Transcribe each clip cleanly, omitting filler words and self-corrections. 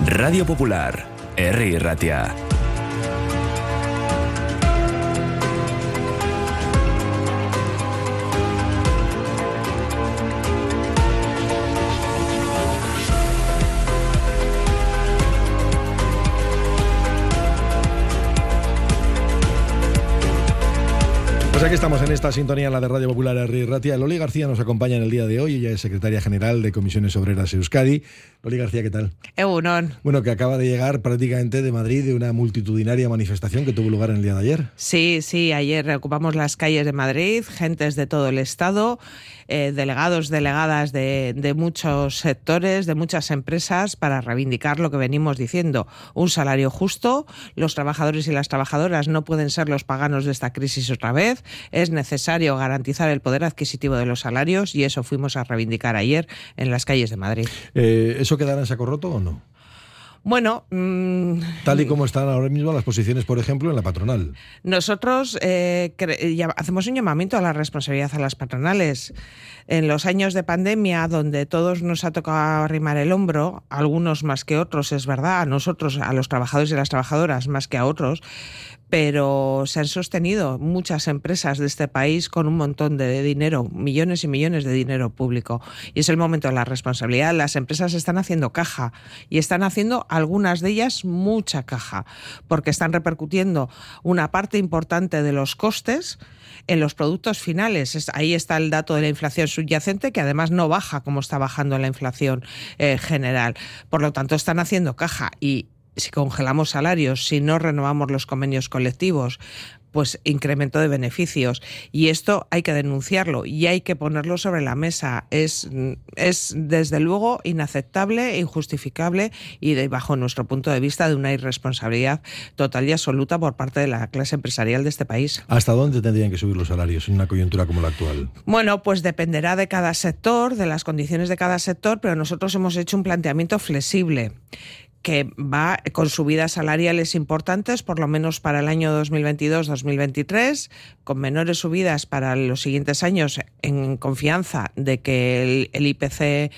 Radio Popular, Herri Ratia. Pues aquí estamos en esta sintonía, la de Radio Popular Herri Ratia. Loli García nos acompaña en el día de hoy. Ella es secretaria general de Comisiones Obreras Euskadi. Loli García, ¿qué tal? Egunon. Bueno, que acaba de llegar prácticamente de Madrid de una multitudinaria manifestación que tuvo lugar en el día de ayer. Sí, ayer ocupamos las calles de Madrid, gentes de todo el Estado, delegados, delegadas de muchos sectores, de muchas empresas, para reivindicar lo que venimos diciendo. Un salario justo, los trabajadores y las trabajadoras no pueden ser los paganos de esta crisis otra vez. Es necesario garantizar el poder adquisitivo de los salarios y eso fuimos a reivindicar ayer en las calles de Madrid. ¿Eso quedará en saco roto o no? Bueno, tal y como están ahora mismo las posiciones, por ejemplo, en la patronal. Nosotros hacemos un llamamiento a la responsabilidad a las patronales. En los años de pandemia, donde todos nos ha tocado arrimar el hombro, algunos más que otros, es verdad, a nosotros, a los trabajadores y las trabajadoras más que a otros, pero se han sostenido muchas empresas de este país con un montón de dinero, millones y millones de dinero público. Y es el momento de la responsabilidad. Las empresas están haciendo caja y están haciendo, algunas de ellas, mucha caja, porque están repercutiendo una parte importante de los costes en los productos finales. Ahí está el dato de la inflación subyacente, que además no baja como está bajando la inflación general. Por lo tanto, están haciendo caja y si congelamos salarios, si no renovamos los convenios colectivos, pues incremento de beneficios. Y esto hay que denunciarlo y hay que ponerlo sobre la mesa. Es desde luego inaceptable, injustificable y bajo nuestro punto de vista de una irresponsabilidad total y absoluta por parte de la clase empresarial de este país. ¿Hasta dónde tendrían que subir los salarios en una coyuntura como la actual? Bueno, pues dependerá de cada sector, de las condiciones de cada sector, pero nosotros hemos hecho un planteamiento flexible que va con subidas salariales importantes, por lo menos para el año 2022-2023, con menores subidas para los siguientes años, en confianza de que el IPC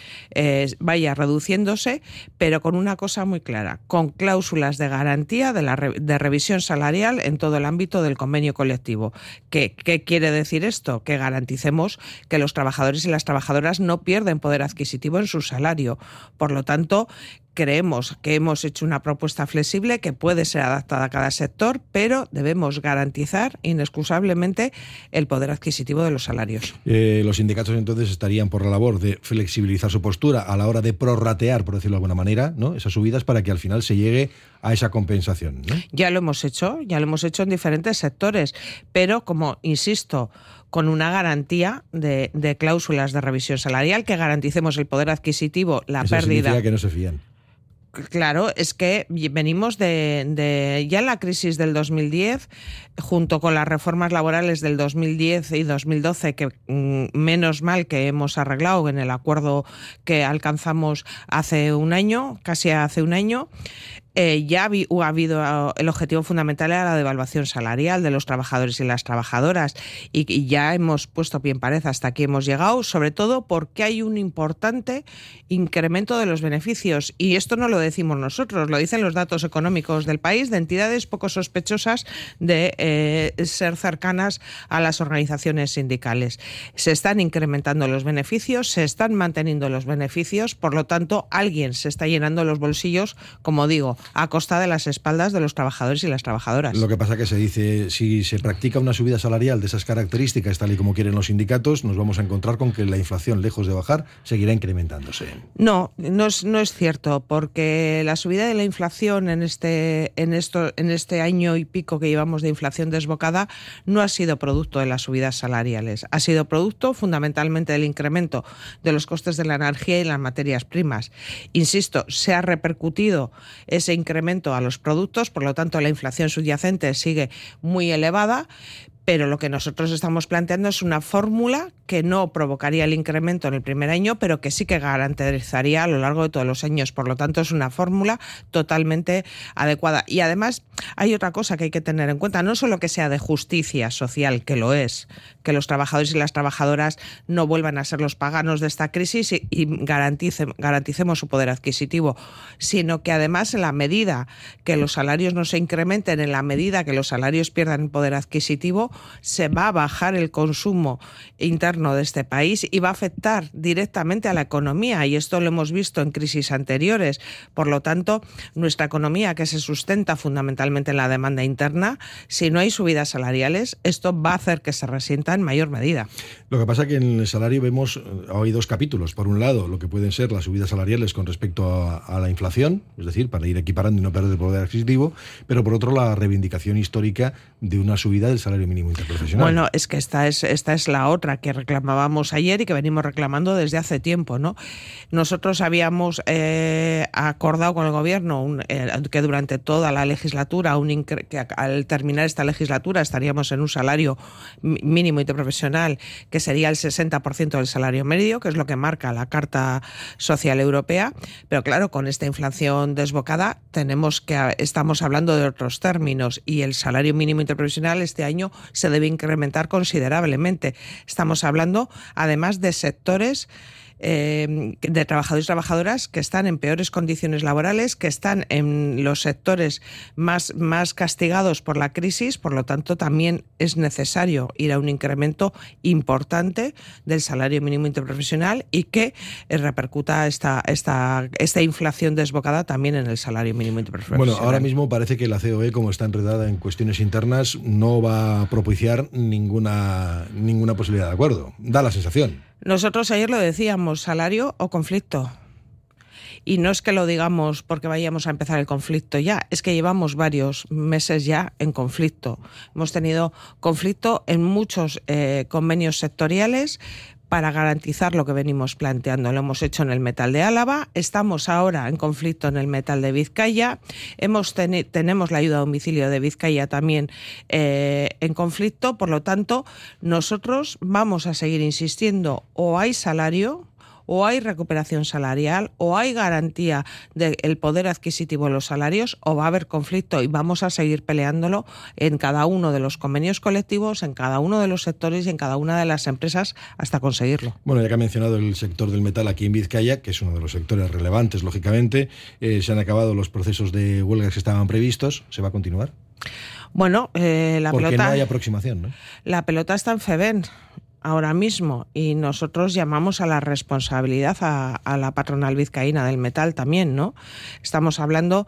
vaya reduciéndose, pero con una cosa muy clara, con cláusulas de garantía de revisión salarial en todo el ámbito del convenio colectivo. ¿Qué quiere decir esto? Que garanticemos que los trabajadores y las trabajadoras no pierden poder adquisitivo en su salario. Por lo tanto, creemos que hemos hecho una propuesta flexible que puede ser adaptada a cada sector, pero debemos garantizar inexcusablemente el poder adquisitivo de los salarios. Los sindicatos entonces estarían por la labor de flexibilizar su postura a la hora de prorratear, por decirlo de alguna manera, ¿no?, esas subidas para que al final se llegue a esa compensación, ¿no? Ya lo hemos hecho en diferentes sectores, pero como insisto, con una garantía de cláusulas de revisión salarial, que garanticemos el poder adquisitivo, la Eso pérdida. Significa que no se fían. Claro, es que venimos de ya la crisis del 2010, junto con las reformas laborales del 2010 y 2012, que menos mal que hemos arreglado en el acuerdo que alcanzamos hace un año, casi hace un año. Ya ha habido el objetivo fundamental era la devaluación salarial de los trabajadores y las trabajadoras y ya hemos puesto pie en pared, hasta aquí hemos llegado, sobre todo porque hay un importante incremento de los beneficios y esto no lo decimos nosotros, lo dicen los datos económicos del país de entidades poco sospechosas de ser cercanas a las organizaciones sindicales. Se están incrementando los beneficios, se están manteniendo los beneficios, por lo tanto alguien se está llenando los bolsillos, como digo, a costa de las espaldas de los trabajadores y las trabajadoras. Lo que pasa que se dice, si se practica una subida salarial de esas características, tal y como quieren los sindicatos, nos vamos a encontrar con que la inflación, lejos de bajar, seguirá incrementándose. No es cierto, porque la subida de la inflación en este año y pico que llevamos de inflación desbocada no ha sido producto de las subidas salariales, ha sido producto fundamentalmente del incremento de los costes de la energía y las materias primas. Insisto, se ha repercutido ese incremento a los productos, por lo tanto la inflación subyacente sigue muy elevada, Pero lo que nosotros estamos planteando es una fórmula que no provocaría el incremento en el primer año, pero que sí que garantizaría a lo largo de todos los años. Por lo tanto, es una fórmula totalmente adecuada. Y además, hay otra cosa que hay que tener en cuenta, no solo que sea de justicia social, que lo es, que los trabajadores y las trabajadoras no vuelvan a ser los paganos de esta crisis y garanticemos su poder adquisitivo, sino que además, en la medida que los salarios no se incrementen, en la medida que los salarios pierdan poder adquisitivo, se va a bajar el consumo interno de este país y va a afectar directamente a la economía, y esto lo hemos visto en crisis anteriores. Por lo tanto, nuestra economía, que se sustenta fundamentalmente en la demanda interna, si no hay subidas salariales, esto va a hacer que se resienta en mayor medida. Lo que pasa es que en el salario vemos, hay dos capítulos. Por un lado, lo que pueden ser las subidas salariales con respecto a la inflación, es decir, para ir equiparando y no perder el poder adquisitivo, pero por otro, la reivindicación histórica de una subida del salario mínimo interprofesional. Bueno, es que esta es la otra que reclamábamos ayer y que venimos reclamando desde hace tiempo, ¿no? Nosotros habíamos acordado con el Gobierno que durante toda la legislatura, que al terminar esta legislatura estaríamos en un salario mínimo interprofesional que sería el 60% del salario medio, que es lo que marca la Carta Social Europea. Pero claro, con esta inflación desbocada estamos hablando de otros términos, y el salario mínimo interprofesional este año se debe incrementar considerablemente. Estamos hablando además de sectores de trabajadores y trabajadoras que están en peores condiciones laborales, que están en los sectores más castigados por la crisis. Por lo tanto, también es necesario ir a un incremento importante del salario mínimo interprofesional y que repercuta esta inflación desbocada también en el salario mínimo interprofesional. Bueno, ahora mismo parece que la COE, como está enredada en cuestiones internas, no va a propiciar ninguna posibilidad de acuerdo. Da la sensación. Nosotros ayer lo decíamos, salario o conflicto. Y no es que lo digamos porque vayamos a empezar el conflicto ya, es que llevamos varios meses ya en conflicto. Hemos tenido conflicto en muchos convenios sectoriales para garantizar lo que venimos planteando. Lo hemos hecho en el metal de Álava, estamos ahora en conflicto en el metal de Vizcaya, tenemos la ayuda a domicilio de Vizcaya también en conflicto. Por lo tanto, nosotros vamos a seguir insistiendo: o hay salario, o hay recuperación salarial, o hay garantía del poder adquisitivo de los salarios, o va a haber conflicto, y vamos a seguir peleándolo en cada uno de los convenios colectivos, en cada uno de los sectores y en cada una de las empresas hasta conseguirlo. Bueno, ya que ha mencionado el sector del metal aquí en Vizcaya, que es uno de los sectores relevantes, lógicamente, se han acabado los procesos de huelgas que estaban previstos. ¿Se va a continuar? Bueno, Porque no hay aproximación, ¿no? La pelota está en FEBEN ahora mismo, y nosotros llamamos a la responsabilidad a la patronal vizcaína del metal también, ¿no? Estamos hablando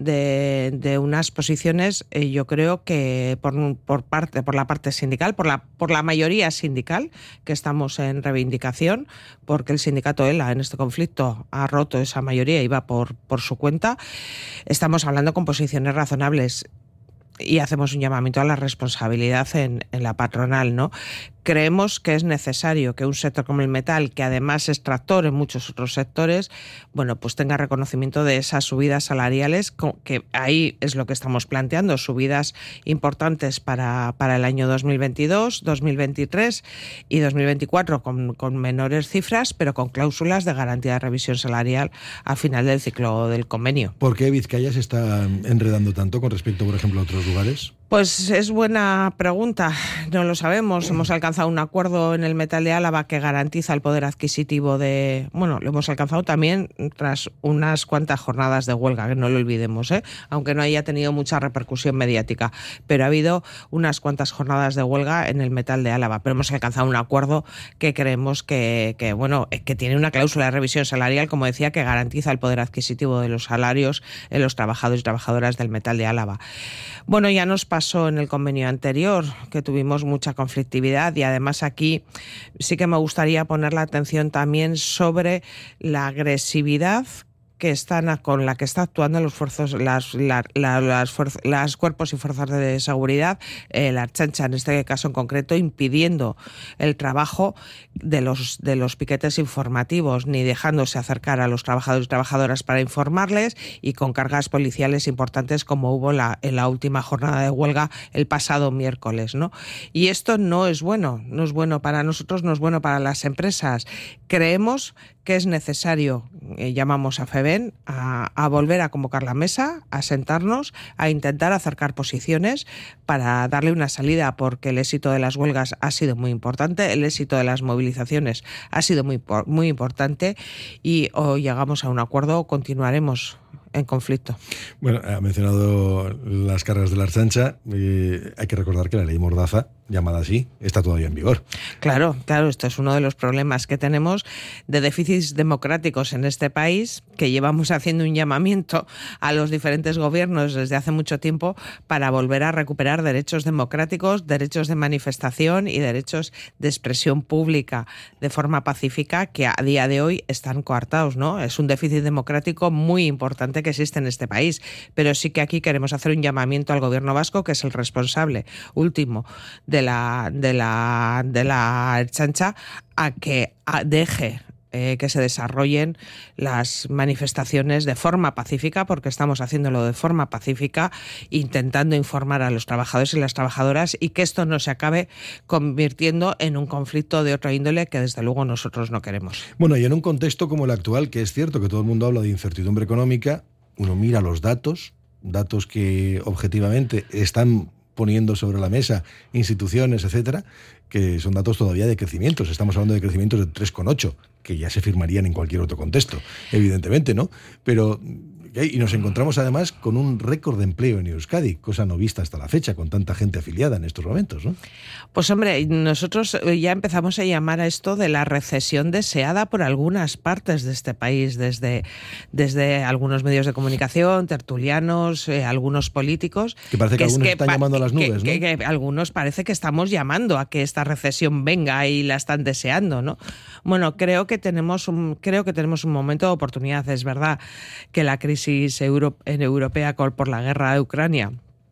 de unas posiciones, yo creo que por la parte sindical, por la mayoría sindical, que estamos en reivindicación, porque el sindicato ELA en este conflicto ha roto esa mayoría y va por su cuenta. Estamos hablando con posiciones razonables y hacemos un llamamiento a la responsabilidad en la patronal, ¿no? Creemos que es necesario que un sector como el metal, que además es tractor en muchos otros sectores, bueno, pues tenga reconocimiento de esas subidas salariales, que ahí es lo que estamos planteando, subidas importantes para el año 2022, 2023 y 2024 con menores cifras, pero con cláusulas de garantía de revisión salarial al final del ciclo del convenio. ¿Por qué Vizcaya se está enredando tanto con respecto, por ejemplo, a otros lugares? Pues es buena pregunta, no lo sabemos. Hemos alcanzado un acuerdo en el metal de Álava que garantiza el poder adquisitivo lo hemos alcanzado también tras unas cuantas jornadas de huelga, que no lo olvidemos, aunque no haya tenido mucha repercusión mediática, pero ha habido unas cuantas jornadas de huelga en el metal de Álava, pero hemos alcanzado un acuerdo que creemos que tiene una cláusula de revisión salarial, como decía, que garantiza el poder adquisitivo de los salarios en los trabajadores y trabajadoras del metal de Álava. Bueno, ya nos pasó en el convenio anterior, que tuvimos mucha conflictividad, y además aquí sí que me gustaría poner la atención también sobre la agresividad con la que está actuando los cuerpos y fuerzas de seguridad, la Ertzaintza en este caso en concreto, impidiendo el trabajo de los piquetes informativos, ni dejándose acercar a los trabajadores y trabajadoras para informarles, y con cargas policiales importantes como hubo en la última jornada de huelga el pasado miércoles, ¿no? Y esto no es bueno para nosotros, no es bueno para las empresas. Creemos que es necesario, llamamos a FEBEN, a volver a convocar la mesa, a sentarnos, a intentar acercar posiciones para darle una salida, porque el éxito de las huelgas ha sido muy importante, el éxito de las movilizaciones ha sido muy importante, y o llegamos a un acuerdo o continuaremos en conflicto. Bueno, ha mencionado las cargas de la Ertzaintza. Hay que recordar que la ley Mordaza, llamada así, está todavía en vigor. Claro, esto es uno de los problemas que tenemos de déficits democráticos en este país, que llevamos haciendo un llamamiento a los diferentes gobiernos desde hace mucho tiempo para volver a recuperar derechos democráticos, derechos de manifestación y derechos de expresión pública de forma pacífica, que a día de hoy están coartados, ¿no? Es un déficit democrático muy importante que existe en este país, pero sí que aquí queremos hacer un llamamiento al gobierno vasco, que es el responsable último de la Ertzaintza, a que deje que se desarrollen las manifestaciones de forma pacífica, porque estamos haciéndolo de forma pacífica, intentando informar a los trabajadores y las trabajadoras, y que esto no se acabe convirtiendo en un conflicto de otra índole que desde luego nosotros no queremos. Bueno, y en un contexto como el actual, que es cierto que todo el mundo habla de incertidumbre económica, uno mira los datos que objetivamente están poniendo sobre la mesa instituciones, etcétera, que son datos todavía de crecimientos. Estamos hablando de crecimientos de 3,8, que ya se firmarían en cualquier otro contexto, evidentemente, ¿no? Pero y nos encontramos además con un récord de empleo en Euskadi, cosa no vista hasta la fecha, con tanta gente afiliada en estos momentos, ¿no? Pues hombre, nosotros ya empezamos a llamar a esto de la recesión deseada por algunas partes de este país, desde algunos medios de comunicación, tertulianos, algunos políticos. Que parece que algunos están llamando a las nubes, ¿no? Que algunos parece que estamos llamando a que esta recesión venga y la están deseando, ¿no? Bueno, creo que tenemos un momento de oportunidad. Es verdad que la crisis europea por la guerra de Ucrania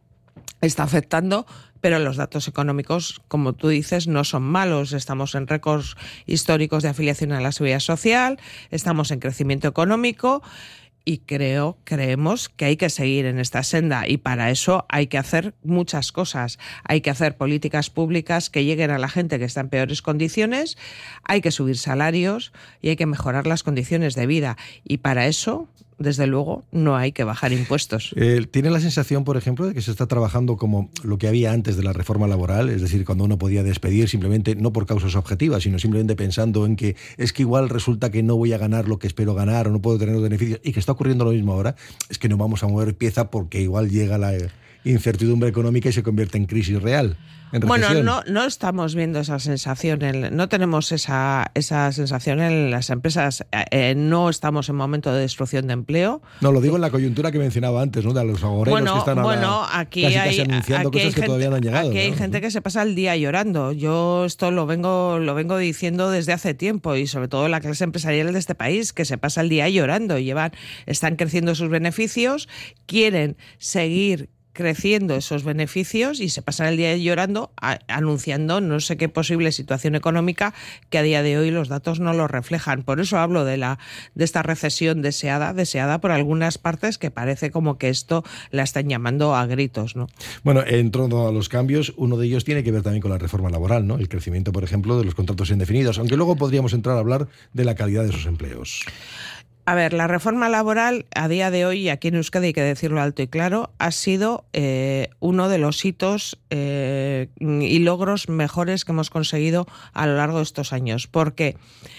está afectando, pero los datos económicos, como tú dices, no son malos. Estamos en récords históricos de afiliación a la seguridad social, estamos en crecimiento económico, y creemos que hay que seguir en esta senda, y para eso hay que hacer muchas cosas. Hay que hacer políticas públicas que lleguen a la gente que está en peores condiciones, hay que subir salarios y hay que mejorar las condiciones de vida, y para eso, desde luego, no hay que bajar impuestos. ¿Tiene la sensación, por ejemplo, de que se está trabajando como lo que había antes de la reforma laboral? Es decir, cuando uno podía despedir simplemente, no por causas objetivas, sino simplemente pensando en que es que igual resulta que no voy a ganar lo que espero ganar, o no puedo tener los beneficios, y que está ocurriendo lo mismo ahora, es que no vamos a mover pieza porque igual llega la incertidumbre económica y se convierte en crisis real. Bueno, no estamos viendo esa sensación, no tenemos esa sensación en las empresas, no estamos en momento de destrucción de empleo. No, lo digo en la coyuntura que mencionaba antes, ¿no? De los agoreros que están casi anunciando cosas que todavía no han llegado. Aquí hay gente que se pasa el día llorando. Yo esto lo vengo diciendo desde hace tiempo, y sobre todo la clase empresarial de este país, que se pasa el día llorando, están creciendo sus beneficios, quieren seguir creciendo esos beneficios y se pasan el día llorando, anunciando no sé qué posible situación económica que a día de hoy los datos no lo reflejan. Por eso hablo de esta recesión deseada por algunas partes, que parece como que esto la están llamando a gritos, ¿no? Bueno, en torno a los cambios, uno de ellos tiene que ver también con la reforma laboral, ¿no? El crecimiento, por ejemplo, de los contratos indefinidos, aunque luego podríamos entrar a hablar de la calidad de esos empleos. A ver, la reforma laboral a día de hoy, y aquí en Euskadi hay que decirlo alto y claro, ha sido uno de los hitos y logros mejores que hemos conseguido a lo largo de estos años, porque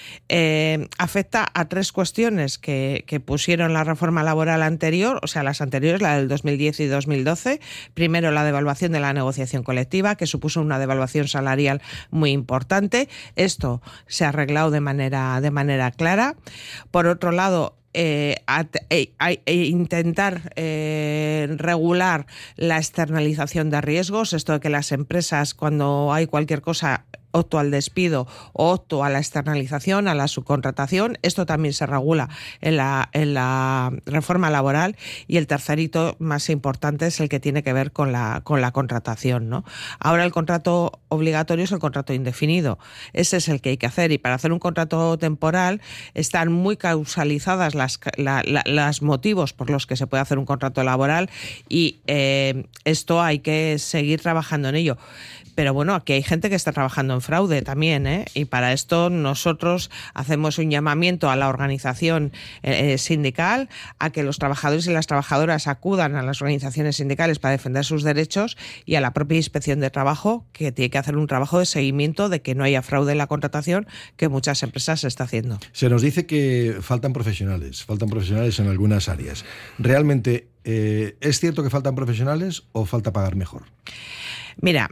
afecta a tres cuestiones que pusieron la reforma laboral anterior, o sea, las anteriores, la del 2010 y 2012. Primero, la devaluación de la negociación colectiva, que supuso una devaluación salarial muy importante. Esto se ha arreglado de manera clara. Por otro lado, intentar regular la externalización de riesgos, esto de que las empresas, cuando hay cualquier cosa, opto al despido o opto a la externalización, a la subcontratación. Esto también se regula en la reforma laboral. Y el tercer hito más importante es el que tiene que ver con la contratación, ¿no? Ahora el contrato obligatorio es el contrato indefinido. Ese es el que hay que hacer, y para hacer un contrato temporal están muy causalizadas los motivos por los que se puede hacer un contrato laboral, y esto hay que seguir trabajando en ello. Pero bueno, aquí hay gente que está trabajando en fraude también, ¿eh? Y para esto nosotros hacemos un llamamiento a la organización sindical a que los trabajadores y las trabajadoras acudan a las organizaciones sindicales para defender sus derechos, y a la propia Inspección de Trabajo, que tiene que hacer un trabajo de seguimiento de que no haya fraude en la contratación, que muchas empresas se está haciendo. Se nos dice que faltan profesionales en algunas áreas. ¿Realmente es cierto que faltan profesionales o falta pagar mejor? Mira,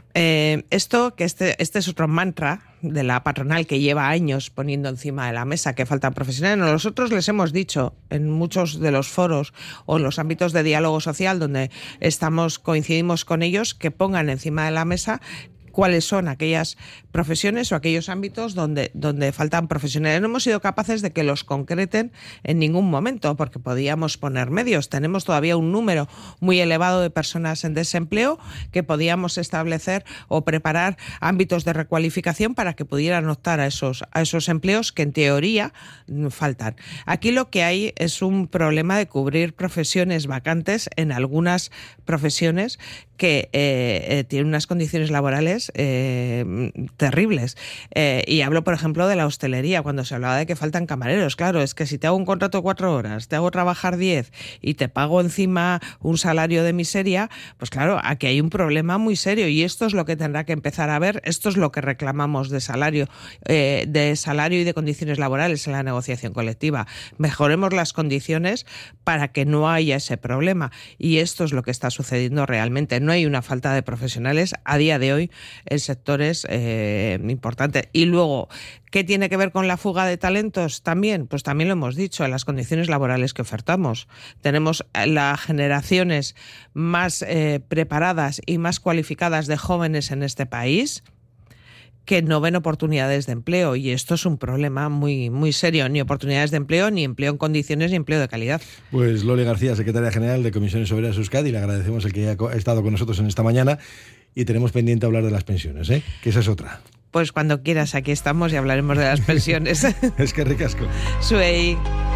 este es otro mantra de la patronal que lleva años poniendo encima de la mesa que faltan profesionales. Nosotros les hemos dicho en muchos de los foros o en los ámbitos de diálogo social donde coincidimos con ellos, que pongan encima de la mesa cuáles son aquellas profesiones o aquellos ámbitos donde faltan profesionales. No hemos sido capaces de que los concreten en ningún momento, porque podíamos poner medios. Tenemos todavía un número muy elevado de personas en desempleo que podíamos establecer o preparar ámbitos de recualificación para que pudieran optar a esos empleos que en teoría faltan. Aquí lo que hay es un problema de cubrir profesiones vacantes en algunas profesiones que tienen unas condiciones laborales terribles. Y hablo, por ejemplo, de la hostelería, cuando se hablaba de que faltan camareros. Claro, es que si te hago un contrato de 4 horas, te hago trabajar 10 y te pago encima un salario de miseria, pues claro, aquí hay un problema muy serio, y esto es lo que tendrá que empezar a ver. Esto es lo que reclamamos de salario y de condiciones laborales en la negociación colectiva. Mejoremos las condiciones para que no haya ese problema, y esto es lo que está sucediendo realmente. No hay una falta de profesionales a día de hoy en sectores importantes. Y luego, ¿qué tiene que ver con la fuga de talentos también? Pues también lo hemos dicho, en las condiciones laborales que ofertamos. Tenemos las generaciones más preparadas y más cualificadas de jóvenes en este país que no ven oportunidades de empleo, y esto es un problema muy, muy serio. Ni oportunidades de empleo, ni empleo en condiciones, ni empleo de calidad. Pues Loli García, secretaria general de Comisiones Obreras Euskadi, le agradecemos el que haya estado con nosotros en esta mañana, y tenemos pendiente hablar de las pensiones, que esa es otra. Pues cuando quieras, aquí estamos y hablaremos de las pensiones. Es que ricasco. Zuei.